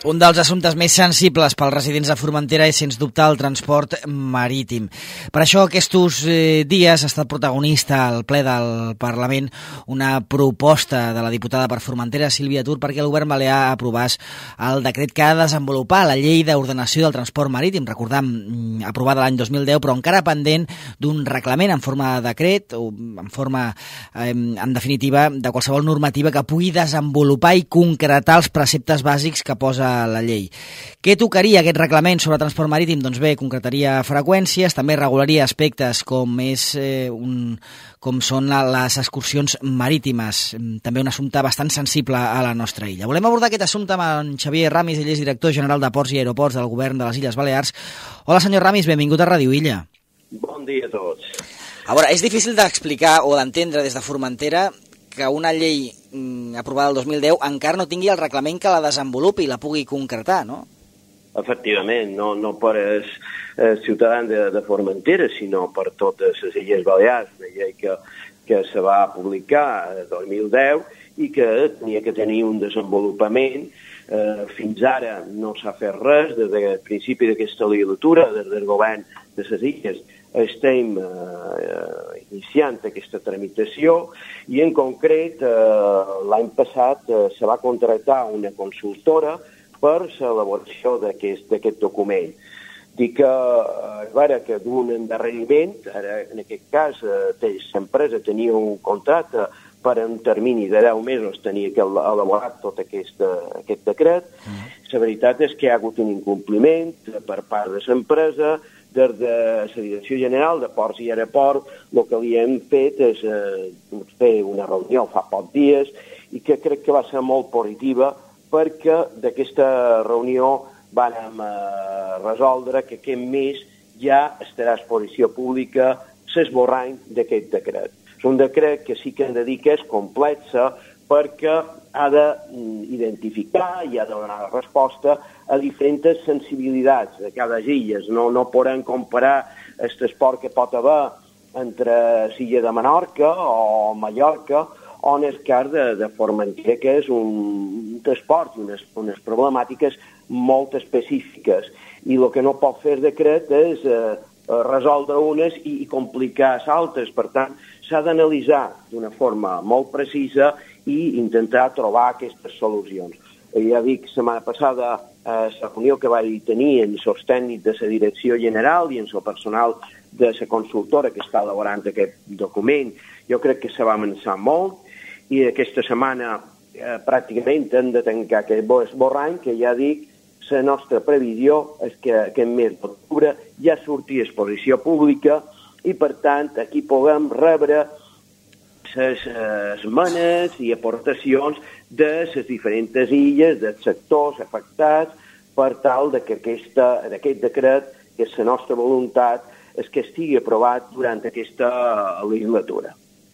Un dels assumptes més sensibles pels residents de Formentera és, sens dubte, el transport marítim. Per això, aquests dies ha estat protagonista al ple del Parlament una proposta de la diputada per Formentera, Sílvia Tur, perquè el govern balear aprovés el decret que ha de desenvolupar la llei d'ordenació del transport marítim, recordam, aprovada l'any 2010, però encara pendent d'un reglament en forma de decret o en forma, en definitiva, de qualsevol normativa que pugui desenvolupar i concretar els preceptes bàsics que posa la llei. Què tocaria aquest reglament sobre transport marítim? Doncs bé, concretaria freqüències, també regularia aspectes com són les excursions marítimes, també un assumpte bastant sensible a la nostra illa. Volem abordar aquest assumpte amb en Xavier Ramis, ell és director general de Ports i Aeroports del Govern de les Illes Balears. Hola, senyor Ramis, benvingut a Ràdio Illa. Bon dia a tots. A veure, és difícil d'explicar o d'entendre des de Formentera que una llei aprovada el 2010 encara no tingui el reglament que la desenvolupi i la pugui concretar, no? Efectivament, no per als ciutadans de Formentera, sinó per totes les Illes Balears, una llei que se va publicar el 2010 i que tenia que tenir un desenvolupament. Fins ara no s'ha fet res, des del principi d'aquesta legislatura, des del govern de les Illes, estem iniciant aquesta tramitació i en concret l'any passat se va contractar una consultora per l'elaboració d'aquest document. Dic que d'un endarreriment, ara en aquest cas l'empresa tenia un contracte per un termini de 10 mesos tenia que elaborar tot aquest decret. La veritat és que hi ha hagut un incompliment per part de l'empresa. Des de la Direcció General de Ports i Aeroports el que li hem fet és fer una reunió fa pocs dies i que crec que va ser molt positiva perquè d'aquesta reunió vam resoldre que aquest mes ja estarà a exposició pública l'esborrany d'aquest decret. És un decret que sí que hem de dir que és complex perquè ha d'identificar i ha de donar resposta a diferents sensibilitats de cada illes. No podem comparar el transport que pot haver entre l'illa de Menorca o Mallorca o en el cas de Formentera, que és un transport i unes problemàtiques molt específiques. I el que no pot fer el decret és resoldre unes i complicar les altres. Per tant, s'ha d'analitzar d'una forma molt precisa i intentar trobar aquestes solucions. Ja dic, la setmana passada, la reunió que vaig tenir amb els tècnics de la Direcció General i amb el personal de la consultora que està elaborant aquest document, jo crec que se va avançar molt i aquesta setmana pràcticament hem de tancar aquest esborrany, que ja dic, la nostra previsió és que aquest mes d'octubre ja surti a exposició pública i, per tant, aquí puguem rebre les esmenes i aportacions de les diferents illes, dels sectors afectats, per tal que aquest decret, que és la nostra voluntat, és que estigui aprovat durant aquesta legislatura.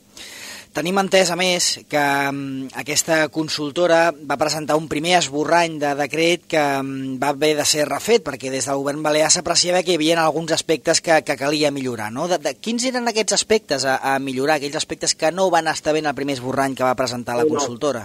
Tenim entès, a més, que aquesta consultora va presentar un primer esborrany de decret que va haver de ser refet, perquè des del govern balear s'apreciava que hi havia alguns aspectes que calia millorar, no? Quins eren aquests aspectes a millorar, aquells aspectes que no van estar bé en el primer esborrany que va presentar la consultora?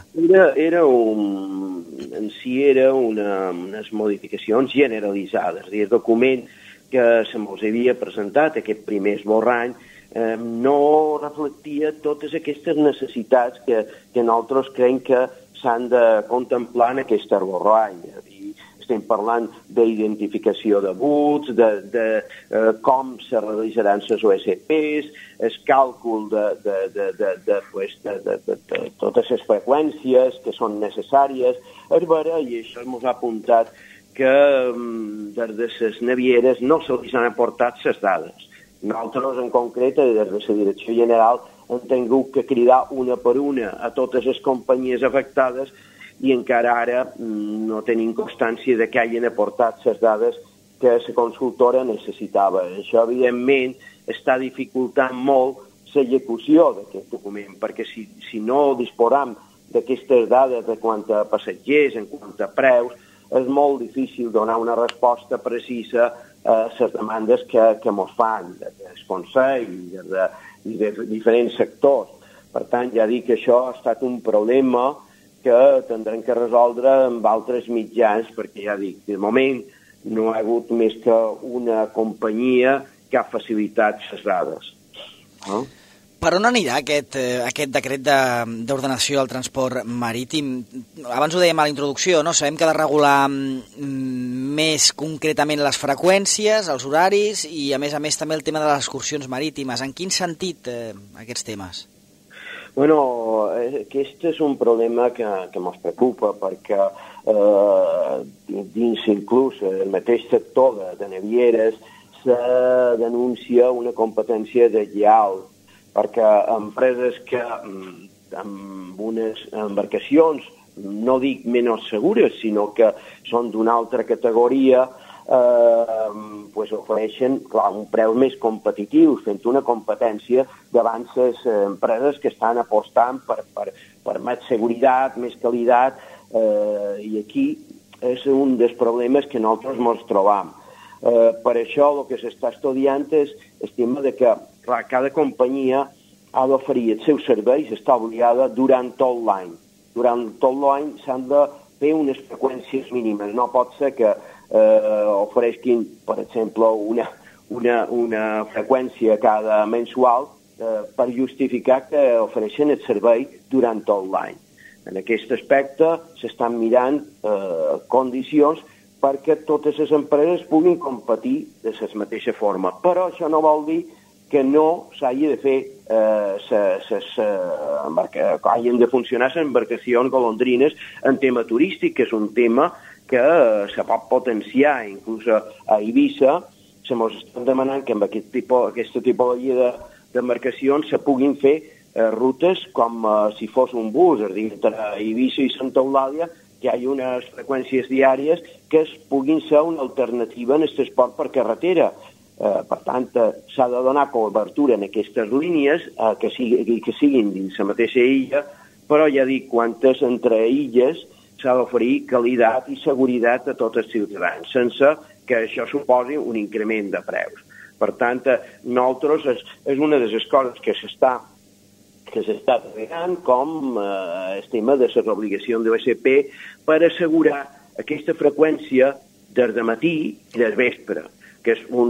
En si era unes modificacions generalitzades. El document que se mos havia presentat, aquest primer esborrany, no reflectia totes aquestes necessitats que nosaltres creiem que s'han de contemplar en aquest esborrany. Estem parlant d'identificació de buts, de com se realitzaran les OSPs, el càlcul de totes les freqüències que són necessàries. És vera, i això ens ha apuntat que des de les navieres no se'ls han aportat les dades. Nosaltres, en concret, des de la Direcció General, hem tingut que cridar una per una a totes les companyies afectades i encara ara no tenim constància de que hagin aportat les dades que la consultora necessitava. Això, evidentment, està dificultant molt l'execució d'aquest document, perquè si no disposam d'aquestes dades de quant a passatgers, en quant a preus, és molt difícil donar una resposta precisa a les demandes que ens fan del Consell i de diferents sectors. Per tant, ja dic que això ha estat un problema que que tindrem que resoldre amb altres mitjans, perquè ja dic, de moment no hi ha hagut més que una companyia que ha facilitat les dades. No? Per on anirà aquest decret d'ordenació del transport marítim? Abans ho dèiem a la introducció, no? Sabem que ha de regular més concretament les freqüències, els horaris i, a més també, el tema de les excursions marítimes. En quin sentit aquests temes? Bueno, aquest és un problema que ens preocupa perquè dins inclús el mateix sector de navieres se denuncia una competència deslleial perquè empreses que amb unes embarcacions, no dic menys segures, sinó que són d'una altra categoria, ofereixen un preu més competitiu, fent una competència davant les empreses que estan apostant per més seguretat, més qualitat, i aquí és un dels problemes que nosaltres ens trobam. Per això el que s'està estudiant és el tema de que cada companyia ha d'oferir els seus serveis, està obligada durant tot l'any. Durant tot l'any s'han de fer unes freqüències mínimes. No pot ser que ofereixin, per exemple, una freqüència cada mensual per justificar que ofereixen el servei durant tot l'any. En aquest aspecte s'estan mirant condicions perquè totes les empreses puguin competir de la mateixa forma. Però això no vol dir que no s'hagi de fer que hagin de funcionar les embarcacions golondrines en tema turístic, que és un tema que se pot potenciar. Inclús a Eivissa se mos estan demanant que amb aquesta tipologia d'embarcacions se puguin fer rutes com si fos un bus, és a dir, entre Eivissa i Santa Eulàlia, que hi ha unes freqüències diàries que puguin ser una alternativa en el transport per carretera. Per tant, s'ha de donar cobertura en aquestes línies que siguin dins la mateixa illa, però ja dic, quantes entre illes s'ha d'oferir qualitat i seguretat a tots els ciutadans, sense que això suposi un increment de preus. Per tant, nosaltres és una de les coses que s'està treballant, com el tema de les obligacions de l'OSP per assegurar aquesta freqüència des de matí i des vespre, que és un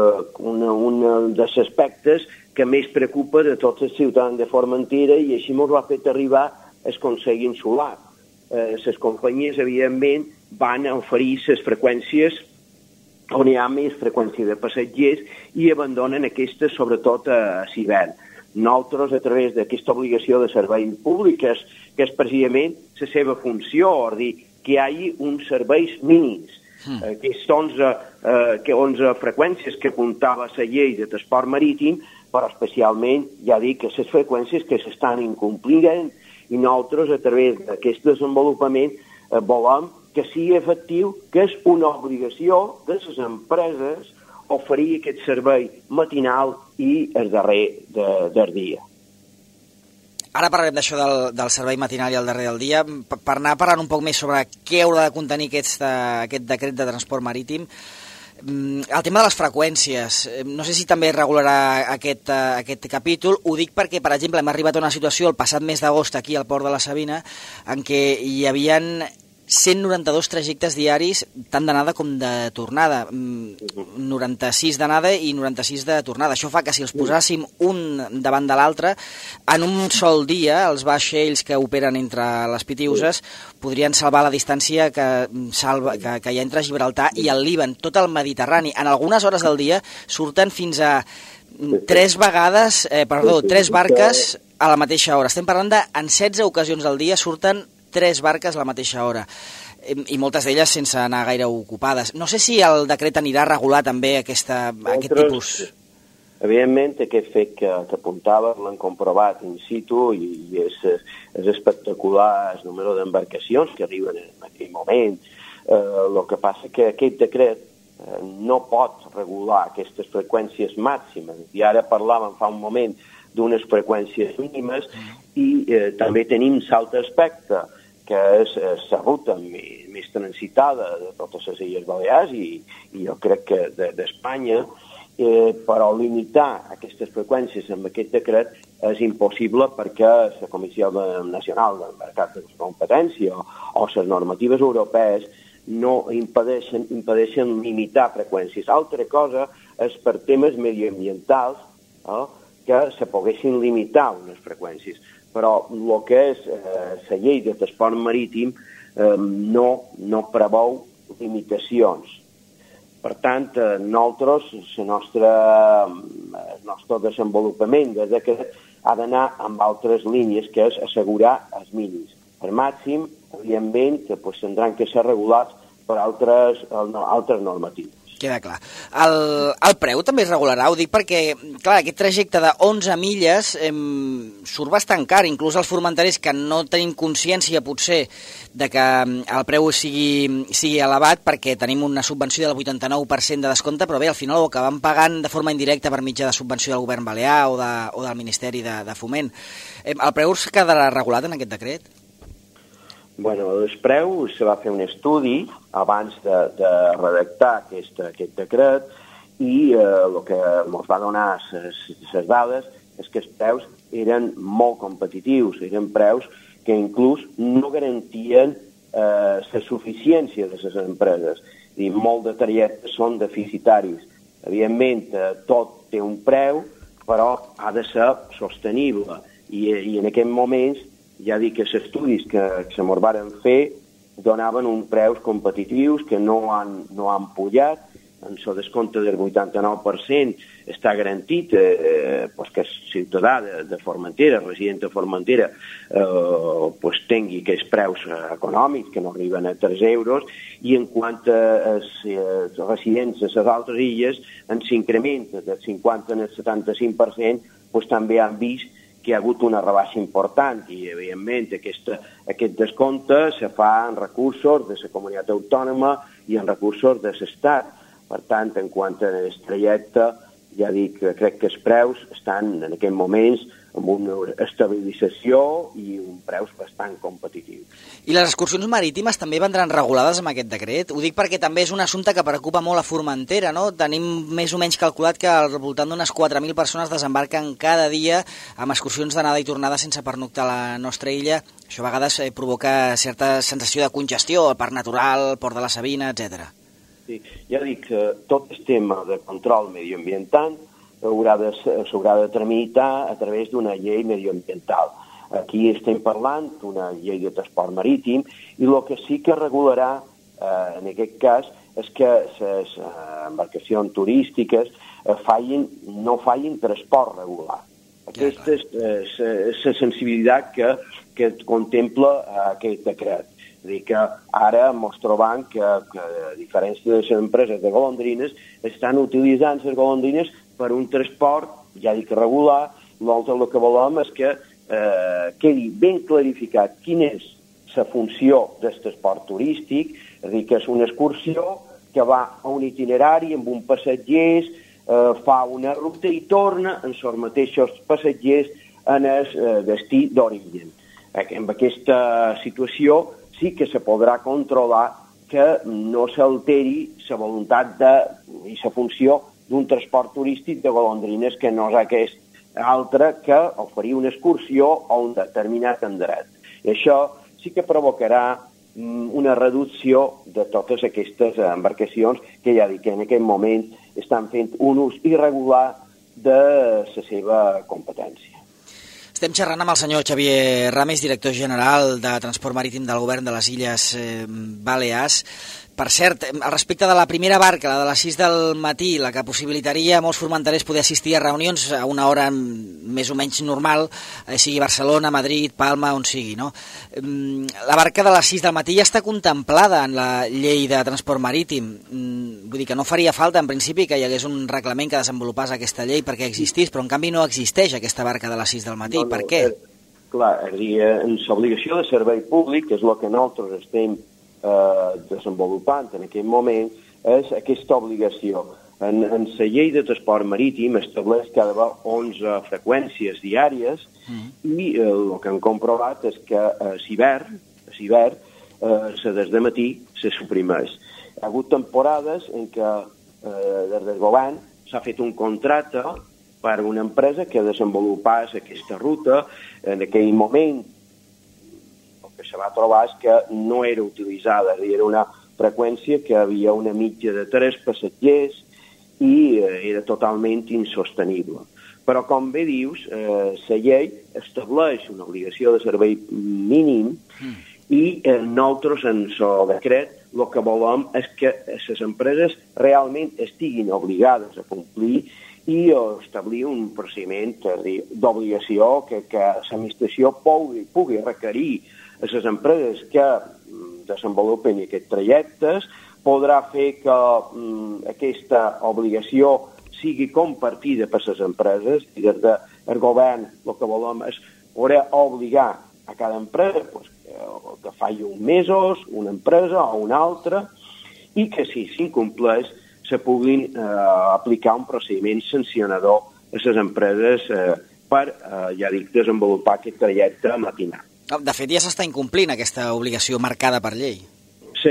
dels aspectes que més preocupa de tots els ciutadans de Formentera, i així ens ho ha fet arribar el Consell Insular. Les companyies, evidentment, van oferir les freqüències on hi ha més freqüència de passatgers i abandonen aquestes, sobretot a l'hivern. Nosaltres, a través d'aquesta obligació de servei públic, que és precisament la seva funció, és dir, que hi hagi uns serveis mínims. Aquestes 11 freqüències que apuntava la llei de transport marítim, però especialment, ja dic, que les freqüències que s'estan incomplint, i nosaltres, a través d'aquest desenvolupament, volem que sigui efectiu, que és una obligació de les empreses oferir aquest servei matinal i el darrer del dia. Ara parlarem d'això del servei matinal i el darrer del dia. Per anar parlant un poc més sobre què haurà de contenir aquest decret de transport marítim, el tema de les freqüències, no sé si també regularà aquest capítol. Ho dic perquè, per exemple, hem arribat a una situació el passat mes d'agost aquí al Port de la Sabina en què hi havien 192 trajectes diaris, tant d'anada com de tornada. 96 d'anada i 96 de tornada. Això fa que si els posàssim un davant de l'altre, en un sol dia, els vaixells que operen entre les Pitiüses podrien salvar la distància que hi ha entre Gibraltar i el Líban, tot el Mediterrani. En algunes hores del dia surten fins a 3 barques a la mateixa hora. Estem parlant en 16 ocasions al dia surten 3 barques a la mateixa hora, i moltes d'elles sense anar gaire ocupades. No sé si el decret anirà a regular també aquest tipus. Evidentment, aquest fet que apuntava l'han comprovat in situ i és espectacular el número d'embarcacions que arriben en aquell moment. El que passa que aquest decret no pot regular aquestes freqüències màximes. I ara parlàvem fa un moment d'unes freqüències mínimes i també tenim l'altre aspecte, que és la ruta més transitada de totes les Illes Balears i jo crec que d'Espanya, però limitar aquestes freqüències amb aquest decret és impossible perquè la Comissió Nacional del Mercat de Competència o les normatives europees no impedeixen limitar freqüències. Altra cosa és per temes mediambientals que se poguessin limitar unes freqüències. Però el que és la llei de transport marítim no preveu limitacions. Per tant, nosaltres, el nostre desenvolupament de decret ha d'anar amb altres línies, que és assegurar els mínims. Per màxim, evidentment, que tindran que ser regulats per altres normatives. Queda clar. El preu també es regularà, ho dic perquè, clar, aquest trajecte de 11 milles surt bastant car, inclús els formenterers que no tenim consciència, potser, de que el preu sigui elevat perquè tenim una subvenció del 89% de descompte, però bé, al final ho acabem pagant de forma indirecta per mitjà de subvenció del govern balear o del Ministeri de Foment. El preu es quedarà regulat en aquest decret? Bueno, el preu se va fer un estudi abans de redactar aquest decret i el que ens va donar les dades és que els preus eren molt competitius, eren preus que inclús no garantien la suficiència de les empreses. I molt de trajectes són deficitaris. Evidentment, tot té un preu, però ha de ser sostenible. I en aquests moments ja dic que els estudis que se mos varen fer donaven uns preus competitius que no han pujat. En el descompte del 89% està garantit que el ciutadà de Formentera, resident de Formentera, tingui aquests preus econòmics que no arriben a 3 euros, i en quant als residents de les altres illes s'incrementa del 50 al 75%, també han vist que hi ha hagut una rebaixa important i, evidentment, aquest descompte se fa en recursos de la comunitat autònoma i en recursos de l'Estat. Per tant, en quant a el trajecte, ja dic que crec que els preus estan en aquests moments amb una estabilització i uns preus bastant competitius. I les excursions marítimes també vendran regulades amb aquest decret? Ho dic perquè també és un assumpte que preocupa molt a Formentera, no? Tenim més o menys calculat que al voltant d'unes 4.000 persones desembarquen cada dia amb excursions d'anada i tornada sense pernoctar a la nostra illa. Això a vegades provoca certa sensació de congestió, el Parc Natural, el Port de la Sabina, etc. Sí, ja dic que tot el tema de control medioambiental s'haurà de tramitar a través d'una llei medioambiental. Aquí estem parlant d'una llei de transport marítim i el que sí que regularà en aquest cas és que les embarcacions turístiques no facin transport regular. Aquesta és la sensibilitat que contempla aquest decret. És a dir, que ara ens trobam que a diferència de les empreses de golondrines estan utilitzant les golondrines per un transport, ja dic regular. Nosaltres el que volem és que quedi ben clarificat quina és la funció del transport turístic, és a dir, que és una excursió que va a un itinerari amb un passatgers, fa una ruta i torna amb els mateixos passatgers en el destí d'origen. Amb aquesta situació sí que se podrà controlar que no s'alteri la voluntat i la funció d'un transport turístic de golondrines que no és aquest altre que oferir una excursió a un determinat endret. I això sí que provocarà una reducció de totes aquestes embarcacions que ja dic que en aquest moment estan fent un ús irregular de la seva competència. Estem xerrant amb el senyor Xavier Ramis, director general de Transport Marítim del Govern de les Illes Balears. Per cert, al respecte de la primera barca, la de les 6 del matí, la que possibilitaria a molts formenterers poder assistir a reunions a una hora més o menys normal, sigui Barcelona, Madrid, Palma, on sigui, no? La barca de les 6 del matí ja està contemplada en la llei de transport marítim. Vull dir que no faria falta, en principi, que hi hagués un reglament que desenvolupés aquesta llei perquè existís, però en canvi no existeix aquesta barca de les 6 del matí. Per què? Clar, és a dir, l'obligació de servei públic, que és el que nosaltres estem desenvolupant en aquest moment, és aquesta obligació. En la llei de transport marítim estableix que ha d'haver 11 freqüències diàries i el que hem comprovat és que a l'hivern, des de matí, se suprimeix. Hi ha hagut temporades en què des del govern s'ha fet un contracte per una empresa que desenvolupés aquesta ruta. En aquell moment el que se va trobar és que no era utilitzada, era una freqüència que havia una mitja de 3 passatgers i era totalment insostenible. Però, com bé dius, la llei estableix una obligació de servei mínim i nosaltres, en el decret, el que volem és que les empreses realment estiguin obligades a complir i establir un procediment d'obligació que l'administració pugui requerir a les empreses que desenvolupen aquests trajectes, podrà fer que aquesta obligació sigui compartida per les empreses i des del govern el que volem és poder obligar a cada empresa que faci uns mesos, una empresa o una altra, i que si s'incompleix se puguin aplicar un procediment sancionador a les empreses per, ja dic, desenvolupar aquest trajecte matinal. De fet, ja s'està incomplint aquesta obligació marcada per llei. La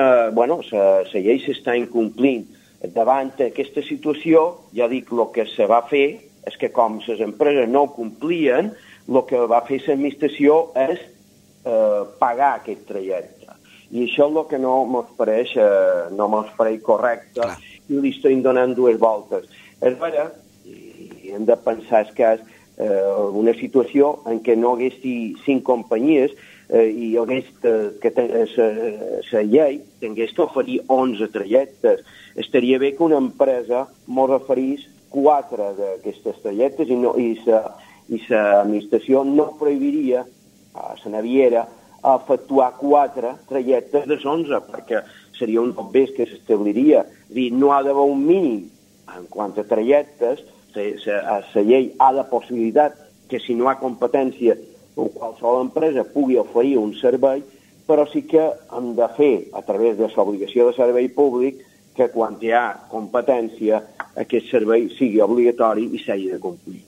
llei s'està incomplint. Davant aquesta situació, ja dic, el que se va fer és que com les empreses no ho complien, el que va fer l'administració és pagar aquest trajecte. I això és el que no mos pareix correcte. Clar. I li estem donant 2 voltes. És vera, i hem de pensar que és una situació en què no hagués 5 companyies i hagués que la llei tingués que oferir 11 trajectes. Estaria bé que una empresa mos oferís 4 d'aquestes trajectes i l'administració no prohibiria a la naviera a efectuar 4 trajectes de 11, perquè seria un obvi que s'establiria. No ha d'haver un mínim en quant a trajectes. La llei ha de possibilitat que si no hi ha competència qualsevol empresa pugui oferir un servei, però sí que hem de fer a través de l'obligació de servei públic que quan hi ha competència aquest servei sigui obligatori i s'hagi de complir.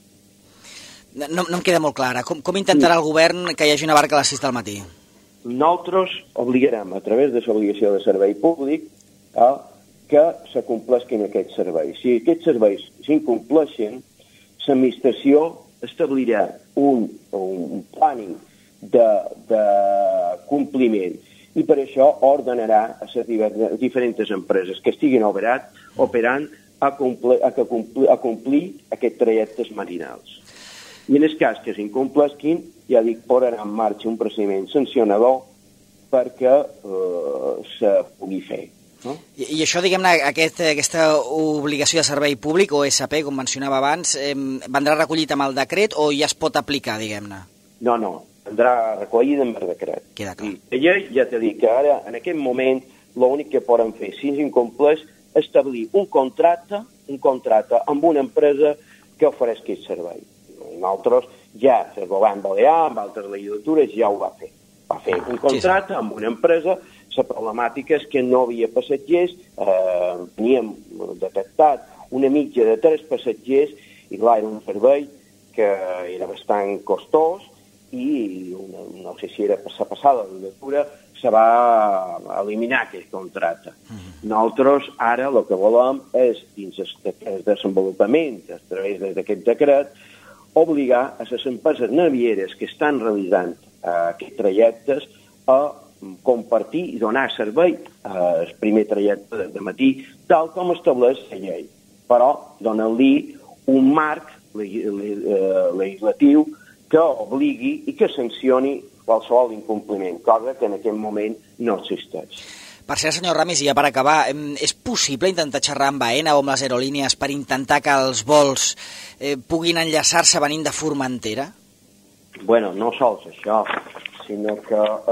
No em queda molt clara. Com intentarà el govern que hi hagi una barca a les 6 del matí? Nosaltres obligarem a través de l'obligació de servei públic que se compleixin aquests serveis. Si aquests serveis s'incompleixen, l'administració establirà un planning de compliment i per això ordenarà a les diferents empreses que estiguin operant a complir aquests trajectes matinals. I en el cas que s'incompleixin, ja dic, posarà en marxa un procediment sancionador perquè se pugui fer. No? I això, diguem-ne, aquesta obligació de servei públic, o OSP, com mencionava abans, vendrà recollit amb el decret o ja es pot aplicar, diguem-ne? No, vendrà recollit amb el decret. Queda clar. I ja t'he dit que ara, en aquest moment, l'únic que poden fer, si s'incompleix, és establir un contracte amb una empresa que ofereix aquest servei. Nosaltres ja, el govern balear, amb altres legislatures, ja ho va fer. Va fer un contracte amb una empresa. La problemàtica és que no havia passatgers, teníem detectat una mitja de 3 passatgers i clar, era un servei que era bastant costós i no sé si era la passada legislatura se va eliminar aquest contracte. Nosaltres ara el que volem és, dins el desenvolupament a través d'aquest decret, obligar a les empreses navieres que estan realitzant aquests trajectes a compartir i donar servei al primer trajecte de matí, tal com estableix la llei, però donant-li un marc legislatiu que obligui i que sancioni qualsevol incompliment, cosa que en aquest moment no existeix. Per cert, senyor Ramis, i ja per acabar, és possible intentar xerrar amb AENA o amb les aerolínies per intentar que els vols puguin enllaçar-se venint de Formentera? Bueno, no sols això, sinó que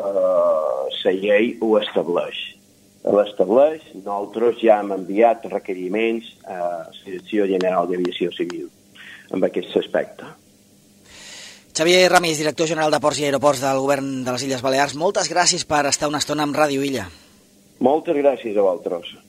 la llei ho estableix. L'estableix, nosaltres ja hem enviat requeriments a la Direcció General d'Aviació Civil en aquest aspecte. Xavier Ramis, director general de Ports i Aeroports del Govern de les Illes Balears, moltes gràcies per estar una estona amb Ràdio Illa. Moltes gràcies a vosaltres.